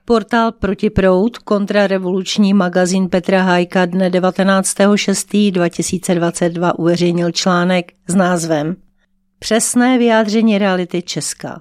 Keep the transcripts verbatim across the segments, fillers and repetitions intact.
Portál Protiproud, kontrarevoluční magazín Petra Hájka dne devatenáctého šestého dva tisíce dvacet dva uveřejnil článek s názvem Přesné vyjádření reality Česka.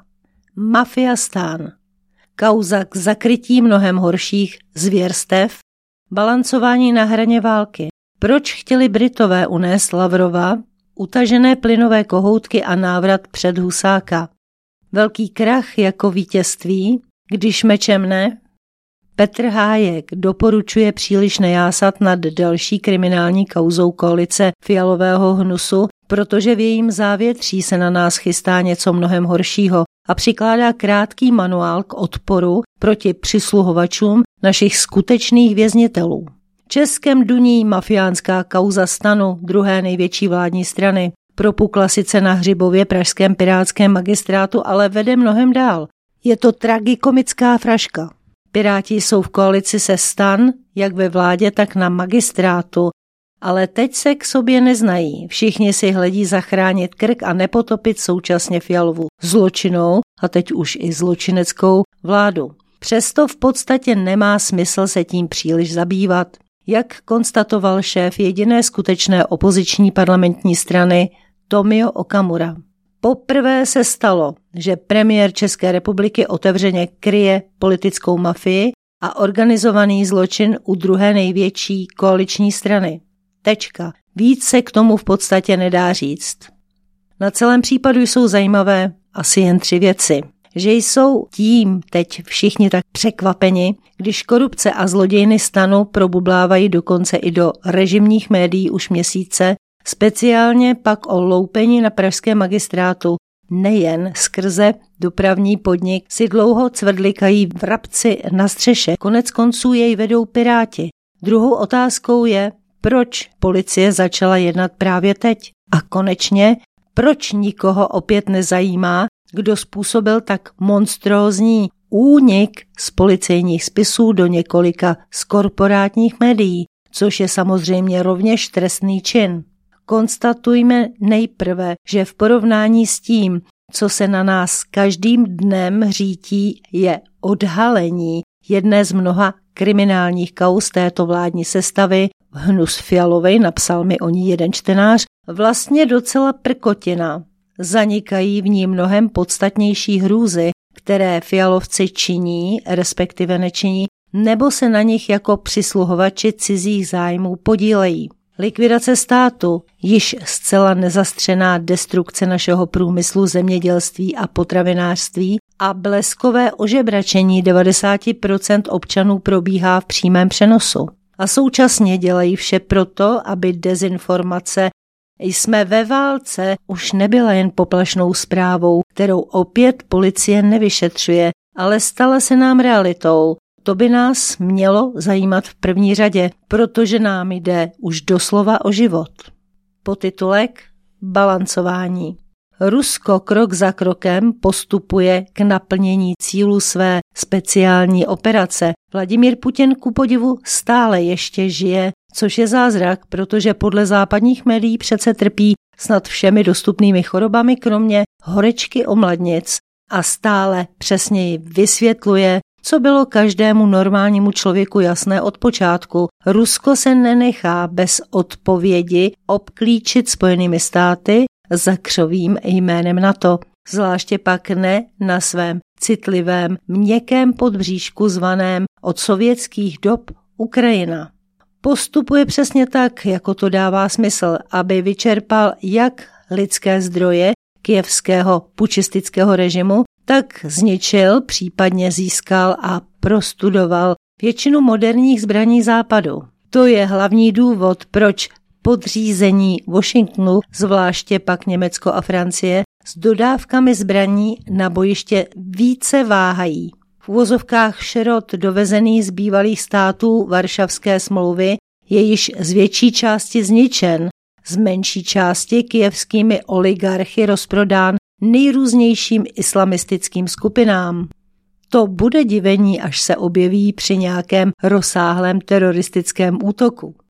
Mafiastán. Kauza k zakrytí mnohem horších zvěrstev. Balancování na hraně války. Proč chtěli Britové unést Lavrova? Utažené plynové kohoutky a návrat před Husáka. Velký krach jako vítězství, když mečem ne? Petr Hájek doporučuje příliš nejásat nad další kriminální kauzou koalice Fialového hnusu, protože v jejím závětří se na nás chystá něco mnohem horšího a přikládá krátký manuál k odporu proti přisluhovačům našich skutečných věznitelů. Českem duní mafiánská kauza STANu, druhé největší vládní strany. Propukla sice na Hřibově pražském pirátském magistrátu, ale vede mnohem dál. Je to tragikomická fraška. Piráti jsou v koalici se STAN, jak ve vládě, tak na magistrátu, ale teď se k sobě neznají. Všichni si hledí zachránit krk a nepotopit současně Fialovu zločinnou a teď už i zločineckou vládu. Přesto v podstatě nemá smysl se tím příliš zabývat. Jak konstatoval šéf jediné skutečné opoziční parlamentní strany Tomio Okamura. Poprvé se stalo, že premiér České republiky otevřeně kryje politickou mafii a organizovaný zločin u druhé největší koaliční strany. Tečka. Víc se k tomu v podstatě nedá říct. Na celém případu jsou zajímavé asi jen tři věci. Že jsou tím teď všichni tak překvapeni, když korupce a zlodějny STANu probublávají dokonce i do režimních médií už měsíce, speciálně pak o loupení na pražském magistrátu nejen skrze dopravní podnik si dlouho cvrdlikají vrabci na střeše, konec konců jej vedou Piráti. Druhou otázkou je, proč policie začala jednat právě teď a konečně, proč nikoho opět nezajímá, kdo způsobil tak monstrózní únik z policejních spisů do několika z korporátních médií, což je samozřejmě rovněž trestný čin. Konstatujme nejprve, že v porovnání s tím, co se na nás každým dnem řítí, je odhalení jedné z mnoha kriminálních kauz této vládní sestavy, Hnus Fialovej, napsal mi o ní jeden čtenář, vlastně docela prkotina. Zanikají v ní mnohem podstatnější hrůzy, které Fialovci činí, respektive nečiní, nebo se na nich jako přisluhovači cizích zájmů podílejí. Likvidace státu, již zcela nezastřená destrukce našeho průmyslu, zemědělství a potravinářství a bleskové ožebračení devadesát procent občanů probíhá v přímém přenosu. A současně dělají vše proto, aby dezinformace "jsme ve válce" už nebyla jen poplašnou zprávou, kterou opět policie nevyšetřuje, ale stala se nám realitou. To by nás mělo zajímat v první řadě, protože nám jde už doslova o život. Podtitulek Balancování. Rusko krok za krokem postupuje k naplnění cílů své speciální operace. Vladimír Putin ku podivu stále ještě žije, což je zázrak, protože podle západních médií přece trpí snad všemi dostupnými chorobami, kromě horečky omladnic, a stále přesněji vysvětluje, co bylo každému normálnímu člověku jasné od počátku. Rusko se nenechá bez odpovědi obklíčit Spojenými státy za křovým jménem NATO, zvláště pak ne na svém citlivém, měkkém podbříšku zvaném od sovětských dob Ukrajina. Postupuje přesně tak, jako to dává smysl, aby vyčerpal jak lidské zdroje kyjevského pučistického režimu, tak zničil, případně získal a prostudoval většinu moderních zbraní západu. To je hlavní důvod, proč podřízení Washingtonu, zvláště pak Německo a Francie, s dodávkami zbraní na bojiště více váhají. V uvozovkách šrot dovezený z bývalých států Varšavské smlouvy je již z větší části zničen, z menší části kyjevskými oligarchy rozprodán nejrůznějším islamistickým skupinám. To bude divení, až se objeví při nějakém rozsáhlém teroristickém útoku.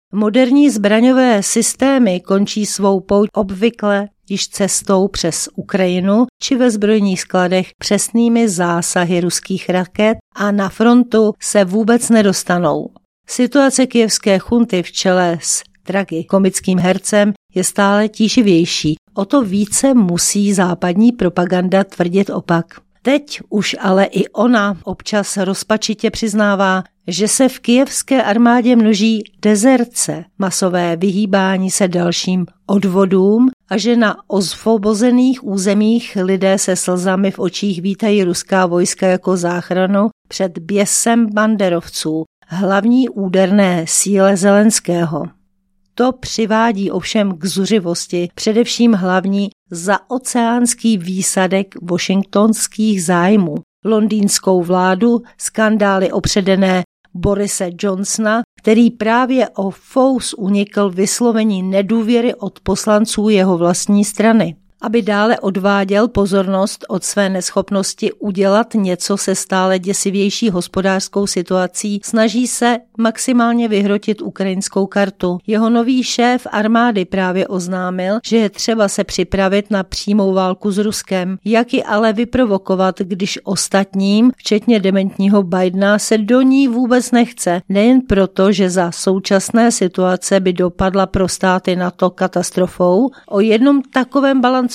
Moderní zbraňové systémy končí svou pouť obvykle již cestou přes Ukrajinu či ve zbrojních skladech přesnými zásahy ruských raket a na frontu se vůbec nedostanou. Situace kyjevské chunty v čele s tragikomickým hercem je stále tíživější. O to více musí západní propaganda tvrdit opak. Teď už ale i ona občas rozpačitě přiznává, že se v kyjevské armádě množí dezerce, masové vyhýbání se dalším odvodům a že na osvobozených územích lidé se slzami v očích vítají ruská vojska jako záchranu před běsem banderovců, hlavní úderné síle Zelenského. To přivádí ovšem k zuřivosti především hlavní zaoceánský výsadek washingtonských zájmů, londýnskou vládu, skandály opředené Borise Johnsona, který právě o fous unikl vyslovení nedůvěry od poslanců jeho vlastní strany. Aby dále odváděl pozornost od své neschopnosti udělat něco se stále děsivější hospodářskou situací, snaží se maximálně vyhrotit ukrajinskou kartu. Jeho nový šéf armády právě oznámil, že je třeba se připravit na přímou válku s Ruskem. Jak ji ale vyprovokovat, když ostatním, včetně dementního Bidena, se do ní vůbec nechce. Nejen proto, že za současné situace by dopadla pro státy NATO katastrofou, o jednom takovém balancování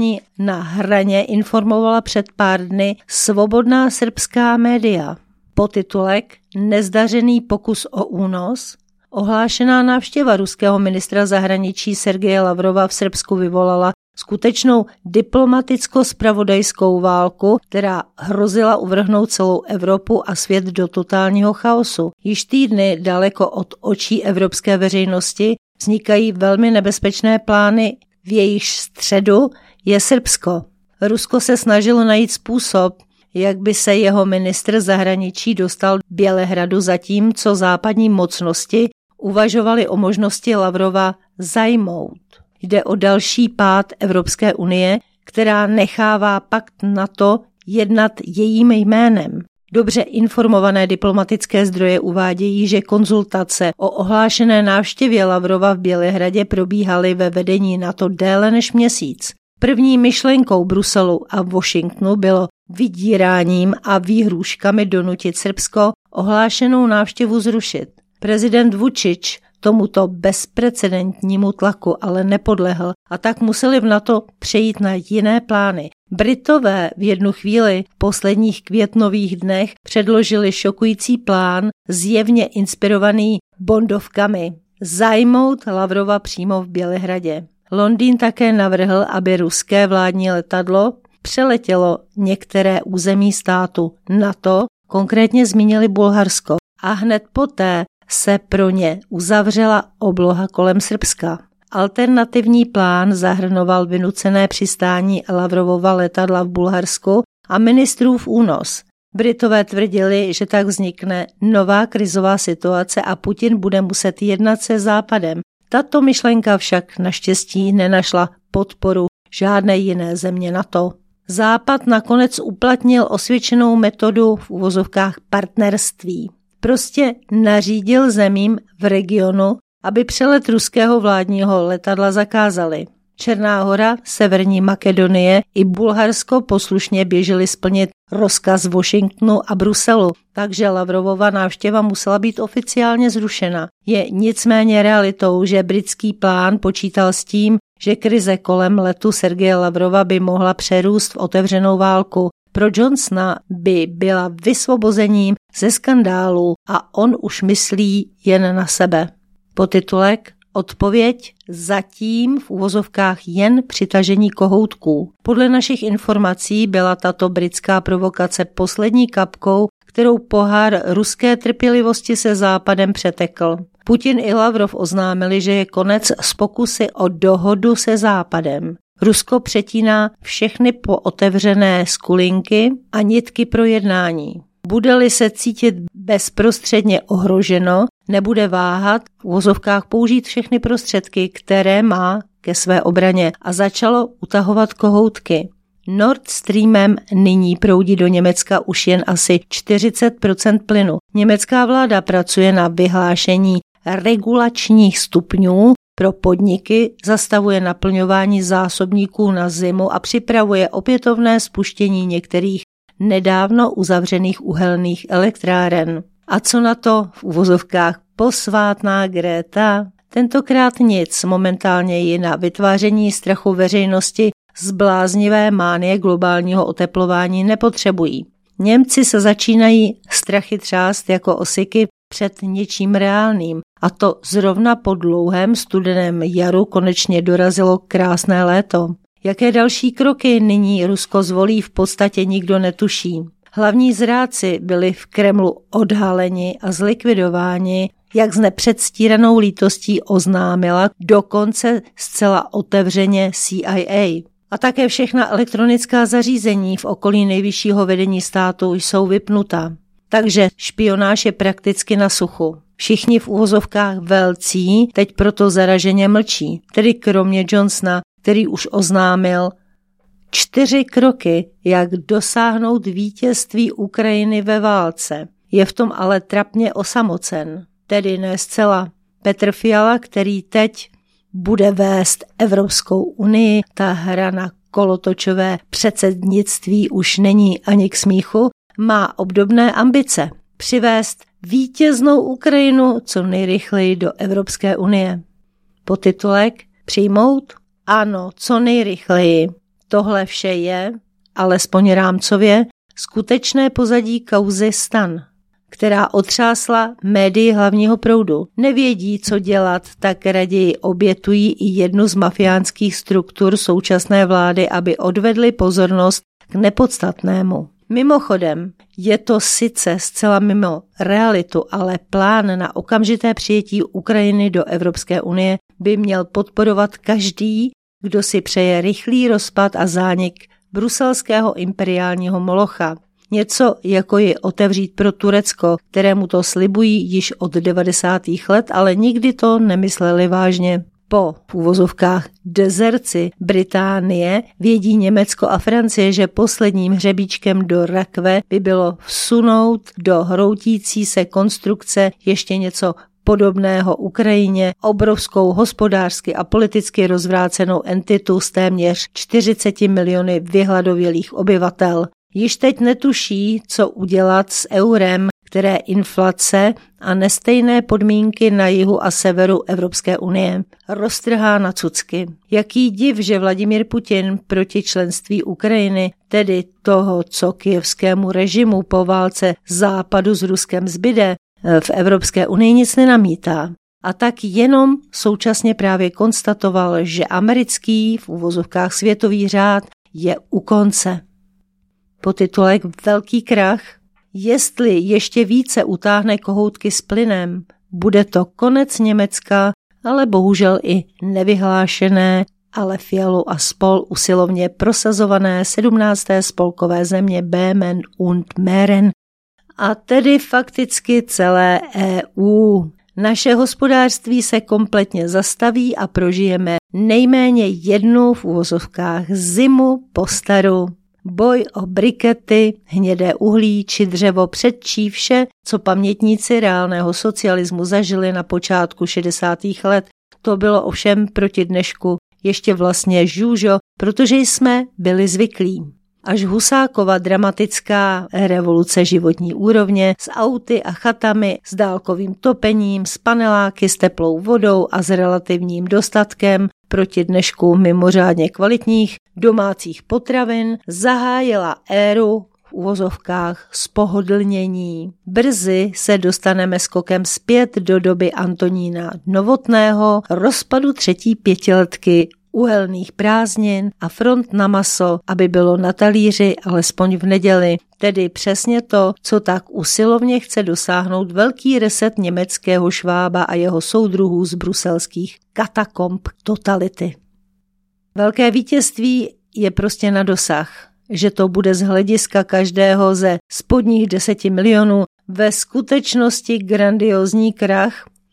na hraně informovala před pár dny svobodná srbská média. Podtitulek Nezdařený pokus o únos. Ohlášená návštěva ruského ministra zahraničí Sergeje Lavrova v Srbsku vyvolala skutečnou diplomaticko-spravodajskou válku, která hrozila uvrhnout celou Evropu a svět do totálního chaosu. Již týdny daleko od očí evropské veřejnosti vznikají velmi nebezpečné plány, v jejichž středu je Srbsko. Rusko se snažilo najít způsob, jak by se jeho ministr zahraničí dostal do Bělehradu, zatímco západní mocnosti uvažovali o možnosti Lavrova zajmout. Jde o další pád Evropské unie, která nechává pakt NATO jednat jejím jménem. Dobře informované diplomatické zdroje uvádějí, že konzultace o ohlášené návštěvě Lavrova v Bělehradě probíhaly ve vedení NATO déle než měsíc. První myšlenkou Bruselu a Washingtonu bylo vydíráním a výhrůžkami donutit Srbsko ohlášenou návštěvu zrušit. Prezident Vučić tomuto bezprecedentnímu tlaku ale nepodlehl a tak museli v NATO přejít na jiné plány. Britové v jednu chvíli v posledních květnových dnech předložili šokující plán, zjevně inspirovaný Bondovkami, zajmout Lavrova přímo v Bělehradě. Londýn také navrhl, aby ruské vládní letadlo přeletělo některé území státu NATO, konkrétně zmínili Bulharsko, a hned poté se pro ně uzavřela obloha kolem Srbska. Alternativní plán zahrnoval vynucené přistání Lavrovova letadla v Bulharsku a ministrův únos. Britové tvrdili, že tak vznikne nová krizová situace a Putin bude muset jednat se Západem. Tato myšlenka však naštěstí nenašla podporu žádné jiné země NATO. Západ nakonec uplatnil osvědčenou metodu v uvozovkách partnerství. Prostě nařídil zemím v regionu, aby přelet ruského vládního letadla zakázali. Černá Hora, Severní Makedonie i Bulharsko poslušně běžely splnit rozkaz Washingtonu a Bruselu, takže Lavrovova návštěva musela být oficiálně zrušena. Je nicméně realitou, že britský plán počítal s tím, že krize kolem letu Sergeje Lavrova by mohla přerůst v otevřenou válku. Pro Johnsona by byla vysvobozením ze skandálu a on už myslí jen na sebe. Podtitulek Odpověď zatím v uvozovkách jen přitažení kohoutků. Podle našich informací byla tato britská provokace poslední kapkou, kterou pohár ruské trpělivosti se Západem přetekl. Putin i Lavrov oznámili, že je konec s pokusy o dohodu se Západem. Rusko přetíná všechny pootevřené skulinky a nitky pro jednání. Bude-li se cítit bezprostředně ohroženo, nebude váhat v uvozovkách použít všechny prostředky, které má ke své obraně, a začalo utahovat kohoutky. Nord Streamem nyní proudí do Německa už jen asi čtyřicet procent plynu. Německá vláda pracuje na vyhlášení regulačních stupňů pro podniky, zastavuje naplňování zásobníků na zimu a připravuje opětovné spuštění některých nedávno uzavřených uhelných elektráren. A co na to v uvozovkách posvátná Greta? Tentokrát nic, momentálně ji na vytváření strachu veřejnosti z bláznivé mánie globálního oteplování nepotřebují. Němci se začínají strachy třást jako osiky před něčím reálným, a to zrovna po dlouhém studeném jaru konečně dorazilo krásné léto. Jaké další kroky nyní Rusko zvolí, v podstatě nikdo netuší. Hlavní zrádci byli v Kremlu odhaleni a zlikvidováni, jak s nepředstíranou lítostí oznámila dokonce zcela otevřeně C I A. A také všechna elektronická zařízení v okolí nejvyššího vedení státu jsou vypnuta. Takže špionáž je prakticky na suchu. Všichni v uvozovkách velcí teď proto zaraženě mlčí, tedy kromě Johnsona, který už oznámil čtyři kroky, jak dosáhnout vítězství Ukrajiny ve válce. Je v tom ale trapně osamocen, tedy ne zcela. Petr Fiala, který teď bude vést Evropskou unii, ta hra na kolotočové předsednictví už není ani k smíchu, má obdobné ambice přivést vítěznou Ukrajinu co nejrychleji do Evropské unie. Podtitulek Přijmout? Ano, co nejrychleji. Tohle vše je, alespoň rámcově, skutečné pozadí kauzy STAN, která otřásla médii hlavního proudu. Nevědí, co dělat, tak raději obětují i jednu z mafiánských struktur současné vlády, aby odvedli pozornost k nepodstatnému. Mimochodem, je to sice zcela mimo realitu, ale plán na okamžité přijetí Ukrajiny do Evropské unie by měl podporovat každý, kdo si přeje rychlý rozpad a zánik bruselského imperiálního molocha. Něco jako je otevřít pro Turecko, kterému to slibují již od devadesátých let, ale nikdy to nemysleli vážně. Po v uvozovkách dezerci Británie vědí Německo a Francie, že posledním hřebíčkem do rakve by bylo vsunout do hroutící se konstrukce ještě něco podobného Ukrajině, obrovskou hospodářsky a politicky rozvrácenou entitu s téměř čtyřiceti miliony vyhladovělých obyvatel. Již teď netuší, co udělat s eurem, které inflace a nestejné podmínky na jihu a severu Evropské unie roztrhá na cucky. Jaký div, že Vladimír Putin proti členství Ukrajiny, tedy toho, co kyjevskému režimu po válce západu s Ruskem zbyde, v Evropské unii nic nenamítá. A tak jenom současně právě konstatoval, že americký v uvozovkách světový řád je u konce. Podtitulek Velký krach. Jestli ještě více utáhne kohoutky s plynem, bude to konec Německa, ale bohužel i nevyhlášené, ale Fialu a spol usilovně prosazované sedmnácté spolkové země Böhmen und Mähren, a tedy fakticky celé E U. Naše hospodářství se kompletně zastaví a prožijeme nejméně jednu v uvozovkách zimu po staru. Boj o brikety, hnědé uhlí či dřevo předčí vše, co pamětníci reálného socialismu zažili na počátku šedesátých let. To bylo ovšem proti dnešku ještě vlastně žůžo, protože jsme byli zvyklí. Až Husákova dramatická revoluce životní úrovně s auty a chatami, s dálkovým topením, s paneláky, s teplou vodou a s relativním dostatkem proti dnešku mimořádně kvalitních domácích potravin zahájila éru v uvozovkách spohodlnění. Brzy se dostaneme skokem zpět do doby Antonína Novotného, rozpadu třetí pětiletky, uhelných prázdnin a front na maso, aby bylo na talíři alespoň v neděli. Tedy přesně to, co tak usilovně chce dosáhnout velký reset německého Švába a jeho soudruhů z bruselských katakomb totality. Velké vítězství je prostě na dosah, že to bude z hlediska každého ze spodních deseti milionů ve skutečnosti grandiózní krach,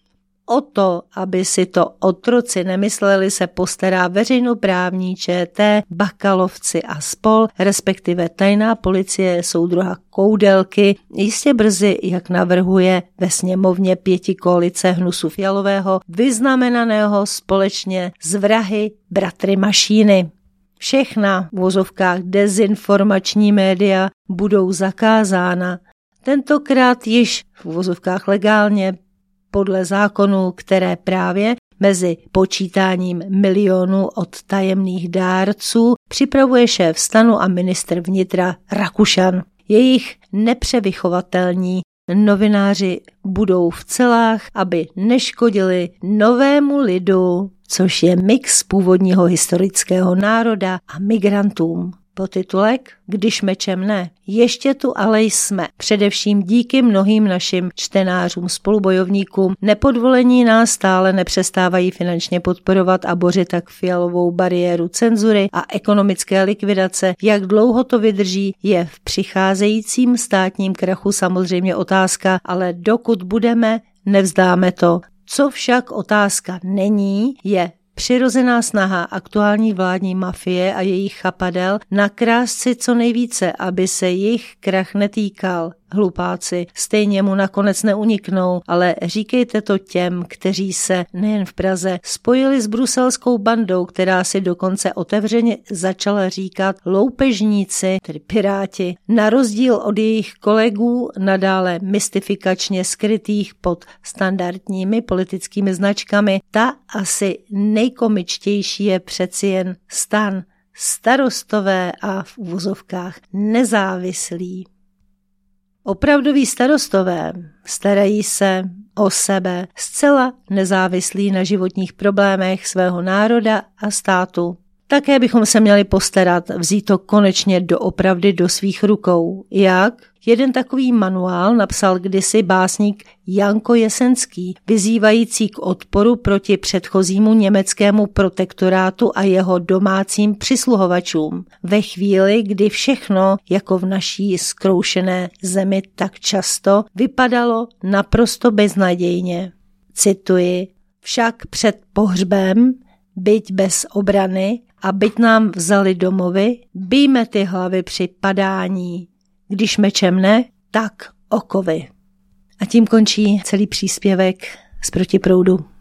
O to, aby si to otroci nemysleli, se postará veřejnoprávní ČT, Bakalovci a spol, respektive tajná policie soudruha Koudelky, jistě brzy, jak navrhuje ve sněmovně pětikoalice Hnusu Fialového, vyznamenaného společně s vrahy bratry Mašíny. Všechna v uvozovkách dezinformační média budou zakázána. Tentokrát již v uvozovkách legálně, podle zákonů, které právě mezi počítáním milionů od tajemných dárců připravuje šéf stanu a ministr vnitra Rakušan. Jejich nepřevychovatelní novináři budou v celách, aby neškodili novému lidu, což je mix původního historického národa a migrantům. Podtitulek Když mečem ne. Ještě tu ale jsme. Především díky mnohým našim čtenářům, spolubojovníkům. Nepodvolení nás stále nepřestávají finančně podporovat a bořit tak Fialovou bariéru cenzury a ekonomické likvidace. Jak dlouho to vydrží, je v přicházejícím státním krachu samozřejmě otázka, ale dokud budeme, nevzdáme to. Co však otázka není, je přirozená snaha aktuální vládní mafie a jejich chapadel nakrást si co nejvíce, aby se jich krach netýkal. Hlupáci stejně mu nakonec neuniknou, ale říkejte to těm, kteří se nejen v Praze spojili s bruselskou bandou, která si dokonce otevřeně začala říkat loupežníci, tedy piráti, na rozdíl od jejich kolegů nadále mystifikačně skrytých pod standardními politickými značkami. Ta asi nejkomičtější je přeci jen STAN, Starostové a v uvozovkách nezávislí. Opravdoví starostové starají se o sebe, zcela nezávislí na životních problémech svého národa a státu. Také bychom se měli postarat vzít to konečně doopravdy do svých rukou. Jak? Jeden takový manuál napsal kdysi básník Janko Jesenský, vyzývající k odporu proti předchozímu německému protektorátu a jeho domácím přisluhovačům. Ve chvíli, kdy všechno, jako v naší zkroušené zemi tak často, vypadalo naprosto beznadějně. Cituji, však před pohřbem, byť bez obrany a byť nám vzali domovy, bijme ty hlavy při padání. Když mečem ne, tak okovy. A tím končí celý příspěvek z Protiproudu.